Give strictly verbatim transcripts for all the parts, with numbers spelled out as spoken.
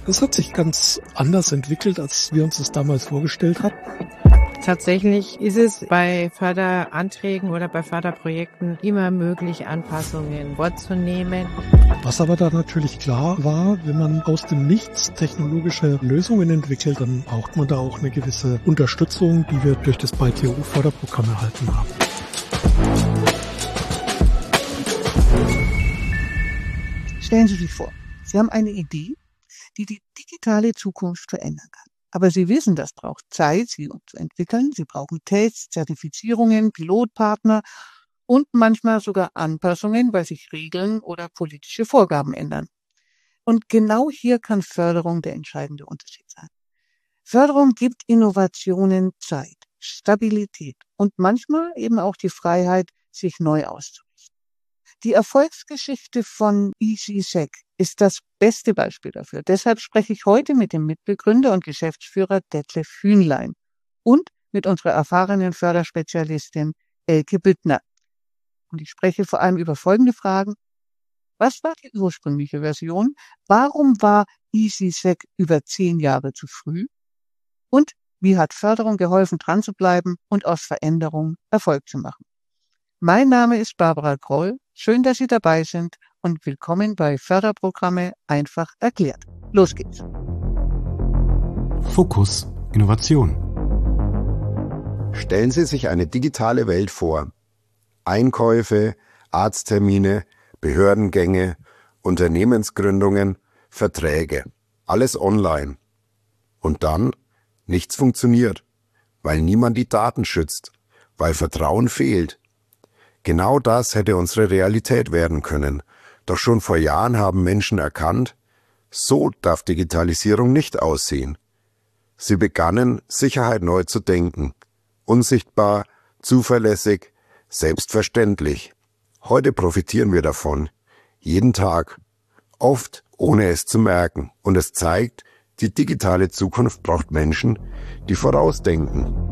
Das hat sich ganz anders entwickelt, als wir uns das damals vorgestellt hatten. Tatsächlich ist es bei Förderanträgen oder bei Förderprojekten immer möglich, Anpassungen vorzunehmen. Was aber da natürlich klar war, wenn man aus dem Nichts technologische Lösungen entwickelt, dann braucht man da auch eine gewisse Unterstützung, die wir durch das B I T U-Förderprogramm erhalten haben. Stellen Sie sich vor, Sie haben eine Idee, die die digitale Zukunft verändern kann. Aber Sie wissen, das braucht Zeit, sie zu entwickeln. Sie brauchen Tests, Zertifizierungen, Pilotpartner und manchmal sogar Anpassungen, weil sich Regeln oder politische Vorgaben ändern. Und genau hier kann Förderung der entscheidende Unterschied sein. Förderung gibt Innovationen Zeit, Stabilität und manchmal eben auch die Freiheit, sich neu auszurichten. Die Erfolgsgeschichte von EasySec ist das beste Beispiel dafür. Deshalb spreche ich heute mit dem Mitbegründer und Geschäftsführer Detlef Hühnlein und mit unserer erfahrenen Förderspezialistin Elke Büttner. Und ich spreche vor allem über folgende Fragen. Was war die ursprüngliche Version? Warum war EasySec über zehn Jahre zu früh? Und wie hat Förderung geholfen, dran zu bleiben und aus Veränderung Erfolg zu machen? Mein Name ist Barbara Groll. Schön, dass Sie dabei sind und willkommen bei Förderprogramme einfach erklärt. Los geht's. Fokus Innovation. Stellen Sie sich eine digitale Welt vor. Einkäufe, Arzttermine, Behördengänge, Unternehmensgründungen, Verträge. Alles online. Und dann nichts funktioniert, weil niemand die Daten schützt, weil Vertrauen fehlt. Genau das hätte unsere Realität werden können. Doch schon vor Jahren haben Menschen erkannt, so darf Digitalisierung nicht aussehen. Sie begannen, Sicherheit neu zu denken. Unsichtbar, zuverlässig, selbstverständlich. Heute profitieren wir davon. Jeden Tag. Oft ohne es zu merken. Und es zeigt, die digitale Zukunft braucht Menschen, die vorausdenken.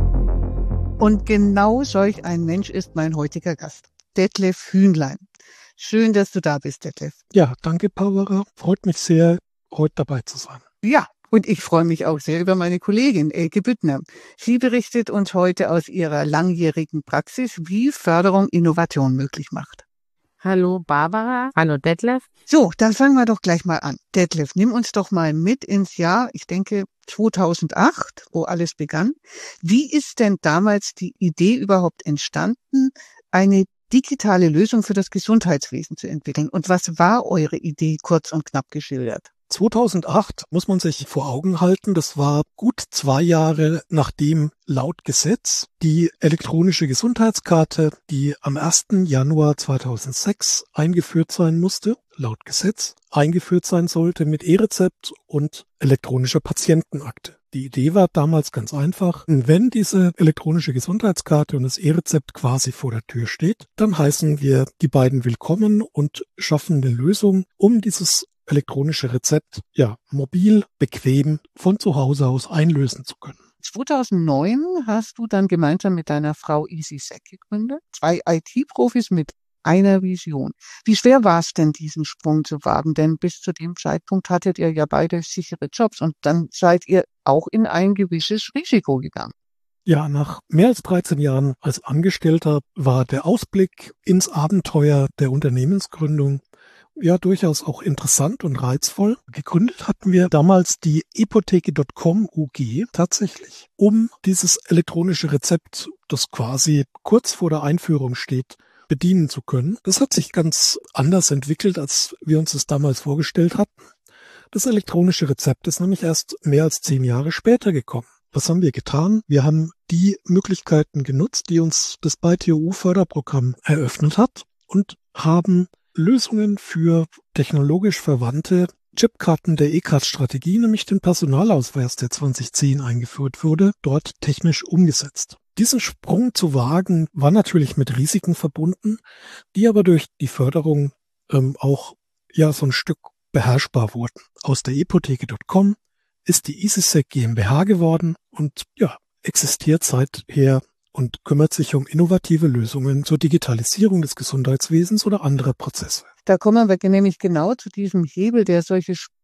Und genau solch ein Mensch ist mein heutiger Gast, Detlef Hühnlein. Schön, dass du da bist, Detlef. Ja, danke, Barbara. Freut mich sehr, heute dabei zu sein. Ja, und ich freue mich auch sehr über meine Kollegin Elke Büttner. Sie berichtet uns heute aus ihrer langjährigen Praxis, wie Förderung Innovation möglich macht. Hallo Barbara, hallo Detlef. So, dann fangen wir doch gleich mal an. Detlef, nimm uns doch mal mit ins Jahr, ich denke zweitausendacht, wo alles begann. Wie ist denn damals die Idee überhaupt entstanden, eine digitale Lösung für das Gesundheitswesen zu entwickeln? Und was war eure Idee, kurz und knapp geschildert? zweitausendacht muss man sich vor Augen halten, das war gut zwei Jahre nachdem laut Gesetz die elektronische Gesundheitskarte, die am ersten Januar zweitausendsechs eingeführt sein musste, laut Gesetz, eingeführt sein sollte mit E-Rezept und elektronischer Patientenakte. Die Idee war damals ganz einfach, wenn diese elektronische Gesundheitskarte und das E-Rezept quasi vor der Tür steht, dann heißen wir die beiden willkommen und schaffen eine Lösung, um dieses elektronische Rezept ja mobil, bequem von zu Hause aus einlösen zu können. zweitausendneun hast du dann gemeinsam mit deiner Frau EasySec gegründet. Zwei I T-Profis mit einer Vision. Wie schwer war es denn, diesen Sprung zu wagen? Denn bis zu dem Zeitpunkt hattet ihr ja beide sichere Jobs und dann seid ihr auch in ein gewisses Risiko gegangen. Ja, nach mehr als dreizehn Jahren als Angestellter war der Ausblick ins Abenteuer der Unternehmensgründung ja durchaus auch interessant und reizvoll. Gegründet hatten wir damals die Epotheke Punkt com U G tatsächlich, um dieses elektronische Rezept, das quasi kurz vor der Einführung steht, bedienen zu können. Das hat sich ganz anders entwickelt, als wir uns das damals vorgestellt hatten. Das elektronische Rezept ist nämlich erst mehr als zehn Jahre später gekommen. Was haben wir getan? Wir haben die Möglichkeiten genutzt, die uns das B I T U-Förderprogramm eröffnet hat und haben Lösungen für technologisch verwandte Chipkarten der E-Card-Strategie, nämlich den Personalausweis, der zweitausendzehn eingeführt wurde, dort technisch umgesetzt. Diesen Sprung zu wagen, war natürlich mit Risiken verbunden, die aber durch die Förderung ähm, auch ja so ein Stück beherrschbar wurden. Aus der Epotheke Punkt com ist die EasySec GmbH geworden und ja existiert seither und kümmert sich um innovative Lösungen zur Digitalisierung des Gesundheitswesens oder anderer Prozesse. Da kommen wir nämlich genau zu diesem Hebel, der solche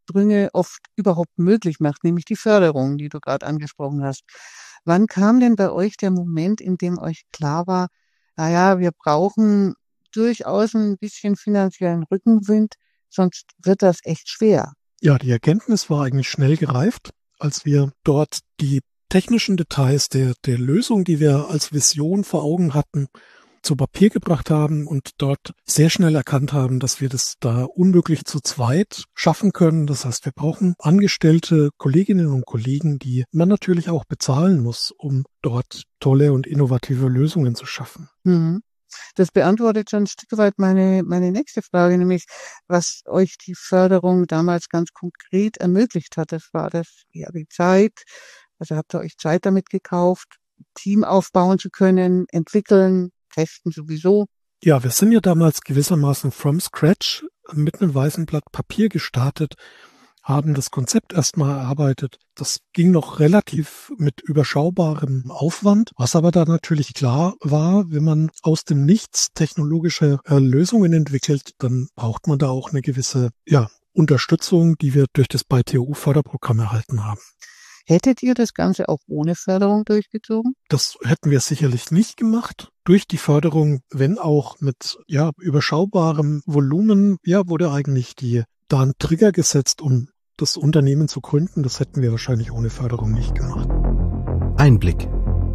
Sprünge oft überhaupt möglich macht, nämlich die Förderung, die du gerade angesprochen hast. Wann kam denn bei euch der Moment, in dem euch klar war, naja, wir brauchen durchaus ein bisschen finanziellen Rückenwind, sonst wird das echt schwer? Ja, die Erkenntnis war eigentlich schnell gereift, als wir dort die technischen Details der, der Lösung, die wir als Vision vor Augen hatten, zu Papier gebracht haben und dort sehr schnell erkannt haben, dass wir das da unmöglich zu zweit schaffen können. Das heißt, wir brauchen angestellte Kolleginnen und Kollegen, die man natürlich auch bezahlen muss, um dort tolle und innovative Lösungen zu schaffen. Mhm. Das beantwortet schon ein Stück weit meine, meine nächste Frage, nämlich was euch die Förderung damals ganz konkret ermöglicht hat. Das war das, ja, die Zeit. Also habt ihr euch Zeit damit gekauft, Team aufbauen zu können, entwickeln, testen sowieso. Ja, wir sind ja damals gewissermaßen from scratch mit einem weißen Blatt Papier gestartet, haben das Konzept erstmal erarbeitet. Das ging noch relativ mit überschaubarem Aufwand, was aber da natürlich klar war, wenn man aus dem Nichts technologische äh, Lösungen entwickelt, dann braucht man da auch eine gewisse, ja, Unterstützung, die wir durch das B I T U-Förderprogramm erhalten haben. Hättet ihr das Ganze auch ohne Förderung durchgezogen? Das hätten wir sicherlich nicht gemacht. Durch die Förderung, wenn auch mit ja überschaubarem Volumen, ja, wurde eigentlich die da ein Trigger gesetzt, um das Unternehmen zu gründen. Das hätten wir wahrscheinlich ohne Förderung nicht gemacht. Einblick.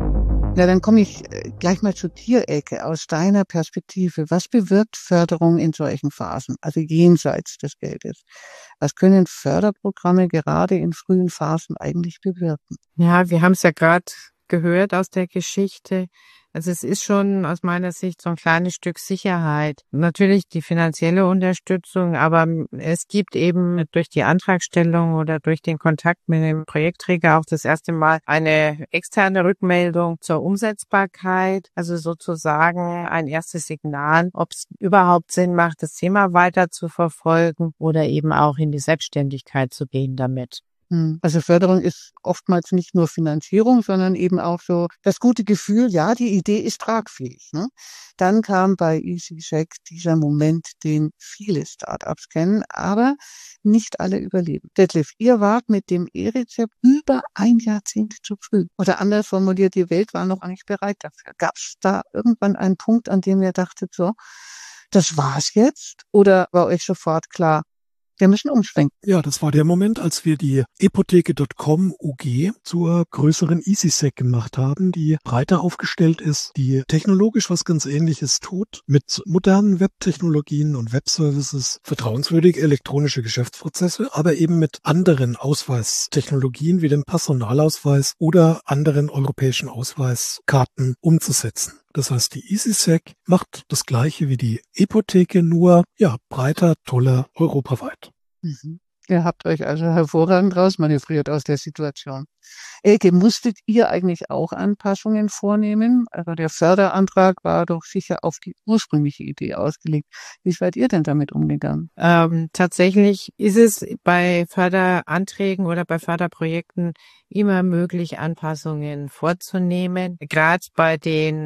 Na, dann komme ich gleich mal zur Tierecke aus deiner Perspektive. Was bewirkt Förderung in solchen Phasen, also jenseits des Geldes? Was können Förderprogramme gerade in frühen Phasen eigentlich bewirken? Ja, wir haben es ja gerade gehört aus der Geschichte. Also es ist schon aus meiner Sicht so ein kleines Stück Sicherheit. Natürlich die finanzielle Unterstützung, aber es gibt eben durch die Antragstellung oder durch den Kontakt mit dem Projektträger auch das erste Mal eine externe Rückmeldung zur Umsetzbarkeit. Also sozusagen ein erstes Signal, ob es überhaupt Sinn macht, das Thema weiter zu verfolgen oder eben auch in die Selbstständigkeit zu gehen damit. Also Förderung ist oftmals nicht nur Finanzierung, sondern eben auch so das gute Gefühl, ja, die Idee ist tragfähig. Ne? Dann kam bei EasyCheck dieser Moment, den viele Startups kennen, aber nicht alle überleben. Detlef, ihr wart mit dem E-Rezept über ein Jahrzehnt zu früh. Oder anders formuliert, die Welt war noch nicht bereit dafür. Gab es da irgendwann einen Punkt, an dem ihr dachtet, so, das war's jetzt? Oder war euch sofort klar, wir müssen umschwenken? Ja, das war der Moment, als wir die Epotheke Punkt com U G zur größeren EasySec gemacht haben, die breiter aufgestellt ist, die technologisch was ganz Ähnliches tut, mit modernen Webtechnologien und Webservices, vertrauenswürdige elektronische Geschäftsprozesse, aber eben mit anderen Ausweistechnologien wie dem Personalausweis oder anderen europäischen Ausweiskarten umzusetzen. Das heißt, die EasySec macht das Gleiche wie die Epotheke, nur ja breiter, toller, europaweit. Mhm. Ihr habt euch also hervorragend rausmanövriert aus der Situation. Elke, musstet ihr eigentlich auch Anpassungen vornehmen? Also der Förderantrag war doch sicher auf die ursprüngliche Idee ausgelegt. Wie seid ihr denn damit umgegangen? Ähm, tatsächlich ist es bei Förderanträgen oder bei Förderprojekten immer möglich, Anpassungen vorzunehmen. Gerade bei den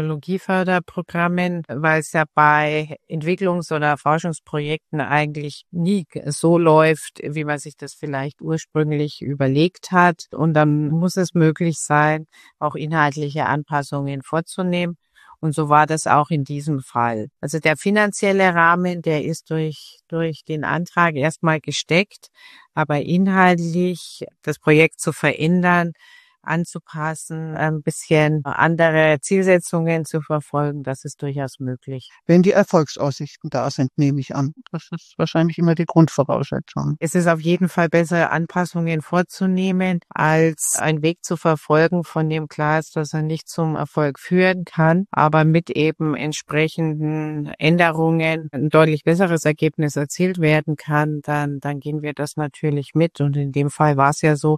Technologieförderprogrammen, weil es ja bei Entwicklungs- oder Forschungsprojekten eigentlich nie so läuft, wie man sich das vielleicht ursprünglich überlegt hat. Und dann muss es möglich sein, auch inhaltliche Anpassungen vorzunehmen. Und so war das auch in diesem Fall. Also der finanzielle Rahmen, der ist durch, durch den Antrag erstmal gesteckt, aber inhaltlich das Projekt zu verändern, anzupassen, ein bisschen andere Zielsetzungen zu verfolgen, das ist durchaus möglich. Wenn die Erfolgsaussichten da sind, nehme ich an. Das ist wahrscheinlich immer die Grundvoraussetzung. Es ist auf jeden Fall besser, Anpassungen vorzunehmen, als einen Weg zu verfolgen, von dem klar ist, dass er nicht zum Erfolg führen kann, aber mit eben entsprechenden Änderungen ein deutlich besseres Ergebnis erzielt werden kann, dann, dann gehen wir das natürlich mit. Und in dem Fall war es ja so,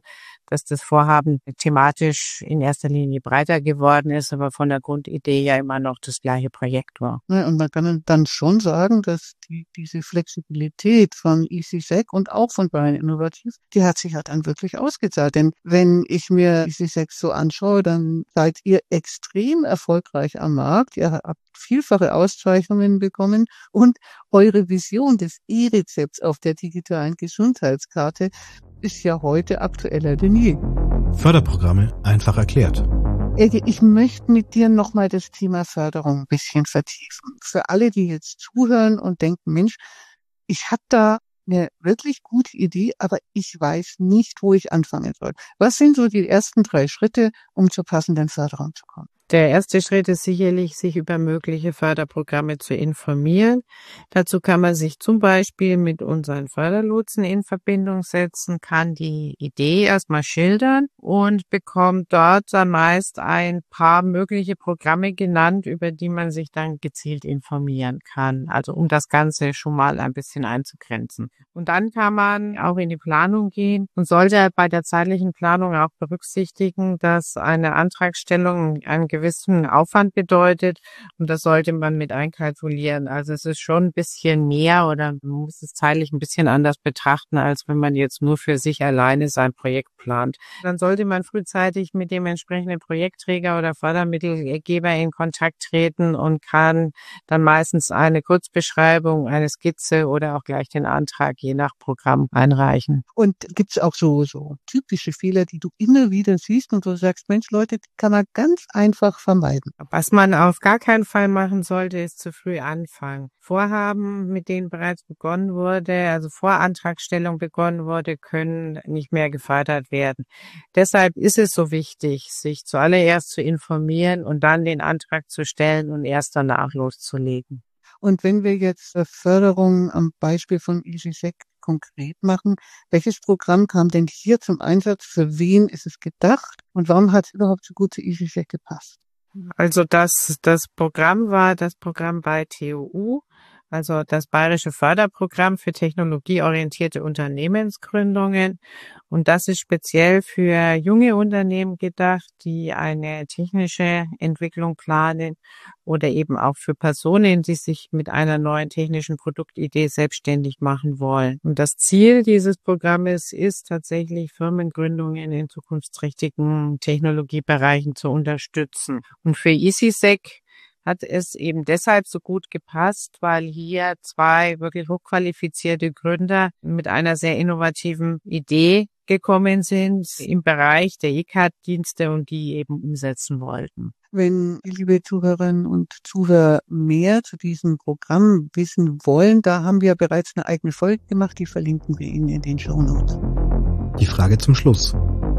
dass das Vorhaben thematisch in erster Linie breiter geworden ist, aber von der Grundidee ja immer noch das gleiche Projekt war. Ja, und man kann dann schon sagen, dass die, diese Flexibilität von EasySec und auch von Bayern Innovativ, die hat sich ja dann wirklich ausgezahlt. Denn wenn ich mir EasySec so anschaue, dann seid ihr extrem erfolgreich am Markt. Ihr habt vielfache Auszeichnungen bekommen und eure Vision des E-Rezepts auf der digitalen Gesundheitskarte ist ja heute aktueller denn je. Förderprogramme einfach erklärt. Elke, ich möchte mit dir nochmal das Thema Förderung ein bisschen vertiefen. Für alle, die jetzt zuhören und denken, Mensch, ich habe da eine wirklich gute Idee, aber ich weiß nicht, wo ich anfangen soll. Was sind so die ersten drei Schritte, um zur passenden Förderung zu kommen? Der erste Schritt ist sicherlich, sich über mögliche Förderprogramme zu informieren. Dazu kann man sich zum Beispiel mit unseren Förderlotsen in Verbindung setzen, kann die Idee erstmal schildern und bekommt dort dann meist ein paar mögliche Programme genannt, über die man sich dann gezielt informieren kann. Also um das Ganze schon mal ein bisschen einzugrenzen. Und dann kann man auch in die Planung gehen und sollte bei der zeitlichen Planung auch berücksichtigen, dass eine Antragstellung ein gewissen Aufwand bedeutet und das sollte man mit einkalkulieren. Also es ist schon ein bisschen mehr oder man muss es zeitlich ein bisschen anders betrachten, als wenn man jetzt nur für sich alleine sein Projekt plant. Dann sollte man frühzeitig mit dem entsprechenden Projektträger oder Fördermittelgeber in Kontakt treten und kann dann meistens eine Kurzbeschreibung, eine Skizze oder auch gleich den Antrag je nach Programm einreichen. Und gibt es auch so, so typische Fehler, die du immer wieder siehst und du sagst, Mensch Leute, die kann man ganz einfach vermeiden. Was man auf gar keinen Fall machen sollte, ist zu früh anfangen. Vorhaben, mit denen bereits begonnen wurde, also vor Antragstellung begonnen wurde, können nicht mehr gefördert werden. Deshalb ist es so wichtig, sich zuallererst zu informieren und dann den Antrag zu stellen und erst danach loszulegen. Und wenn wir jetzt Förderung am Beispiel von EasySec konkret machen, welches Programm kam denn hier zum Einsatz? Für wen ist es gedacht? Und warum hat es überhaupt so gut zu EasySec gepasst? Also das, das Programm war das Programm bei T U U, also das Bayerische Förderprogramm für technologieorientierte Unternehmensgründungen. Und das ist speziell für junge Unternehmen gedacht, die eine technische Entwicklung planen oder eben auch für Personen, die sich mit einer neuen technischen Produktidee selbstständig machen wollen. Und das Ziel dieses Programmes ist tatsächlich, Firmengründungen in zukunftsträchtigen Technologiebereichen zu unterstützen. Und für EasySec hat es eben deshalb so gut gepasst, weil hier zwei wirklich hochqualifizierte Gründer mit einer sehr innovativen Idee gekommen sind im Bereich der E C A D-Dienste und die eben umsetzen wollten. Wenn liebe Zuhörerinnen und Zuhörer mehr zu diesem Programm wissen wollen, da haben wir bereits eine eigene Folge gemacht, die verlinken wir Ihnen in den Shownotes. Die Frage zum Schluss.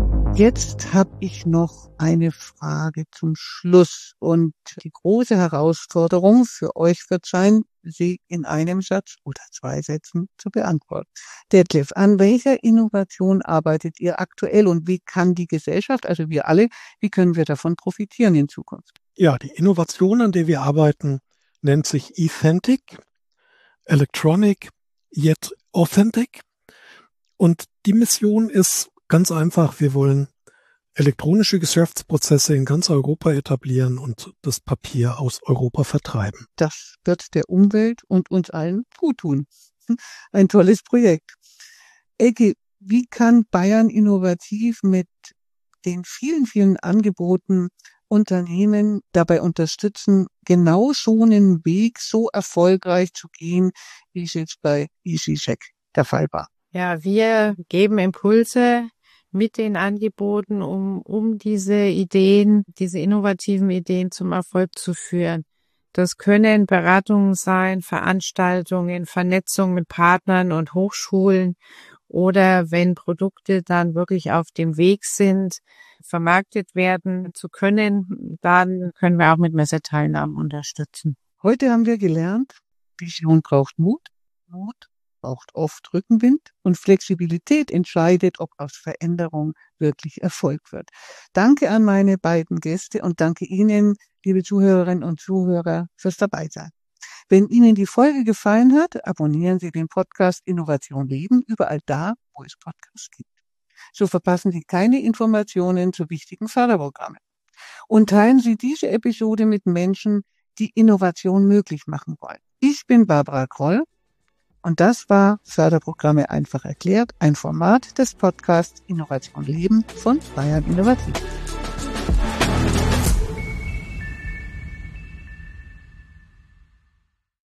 Jetzt habe ich noch eine Frage zum Schluss und die große Herausforderung für euch wird sein, sie in einem Satz oder zwei Sätzen zu beantworten. Detlef, an welcher Innovation arbeitet ihr aktuell und wie kann die Gesellschaft, also wir alle, wie können wir davon profitieren in Zukunft? Ja, die Innovation, an der wir arbeiten, nennt sich Ethentic, Electronic, yet Authentic. Und die Mission ist ganz einfach, wir wollen elektronische Geschäftsprozesse in ganz Europa etablieren und das Papier aus Europa vertreiben. Das wird der Umwelt und uns allen gut tun. Ein tolles Projekt. Elke, wie kann Bayern Innovativ mit den vielen, vielen Angeboten Unternehmen dabei unterstützen, genau so einen Weg so erfolgreich zu gehen, wie es jetzt bei EasySec der Fall war? Ja, wir geben Impulse mit den Angeboten, um, um diese Ideen, diese innovativen Ideen zum Erfolg zu führen. Das können Beratungen sein, Veranstaltungen, Vernetzung mit Partnern und Hochschulen oder wenn Produkte dann wirklich auf dem Weg sind, vermarktet werden zu können, dann können wir auch mit Messeteilnahmen unterstützen. Heute haben wir gelernt, Vision braucht Mut, Mut braucht oft Rückenwind und Flexibilität entscheidet, ob aus Veränderung wirklich Erfolg wird. Danke an meine beiden Gäste und danke Ihnen, liebe Zuhörerinnen und Zuhörer, fürs Dabeisein. Wenn Ihnen die Folge gefallen hat, abonnieren Sie den Podcast Innovation Leben überall da, wo es Podcasts gibt. So verpassen Sie keine Informationen zu wichtigen Förderprogrammen. Und teilen Sie diese Episode mit Menschen, die Innovation möglich machen wollen. Ich bin Barbara Kroll und das war Förderprogramme einfach erklärt, ein Format des Podcasts Innovation Leben von Bayern Innovativ.